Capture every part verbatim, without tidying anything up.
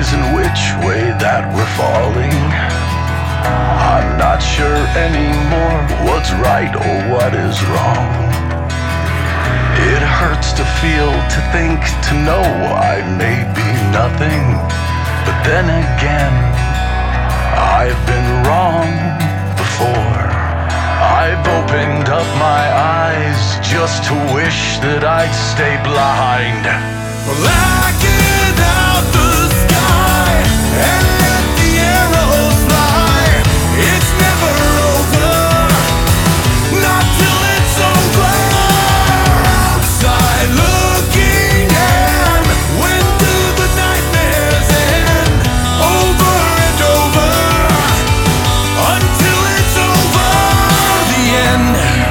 in which way that we're falling. I'm not sure anymore what's right or what is wrong. It hurts to feel, to think, to know I may be nothing. But then again, I've been wrong before. I've opened up my eyes just to wish that I'd stay blind. Blacking out the sky and let the arrows fly. It's never over, not till it's over. Outside looking in, when do the nightmares end? Over and over, until it's over. The end.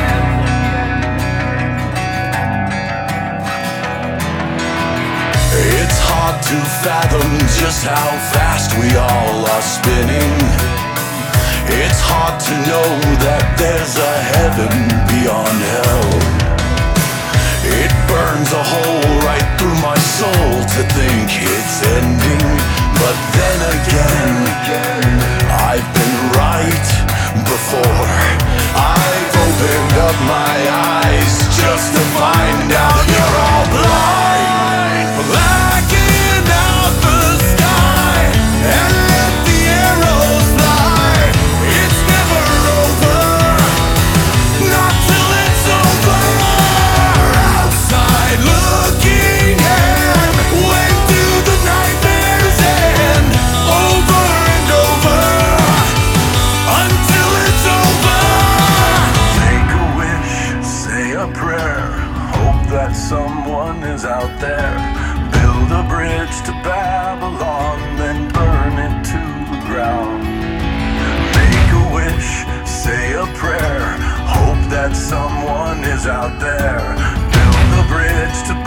It's hard to fathom just how fast we all are spinning. It's hard to know that there's a heaven beyond hell. It burns a hole right through my soul to think it's ending. But then again, I've been right before. I've opened up my eyes just to find out you're all blind. Blacking out the sky and let the arrows fly. It's never over, not till it's over. Outside looking in, when do the nightmares end? Over and over, until it's over. Make a wish, say a prayer, hope that someone is out there. Build a bridge to Babylon, then burn it to the ground. Make a wish, say a prayer, hope that someone is out there. Build a bridge to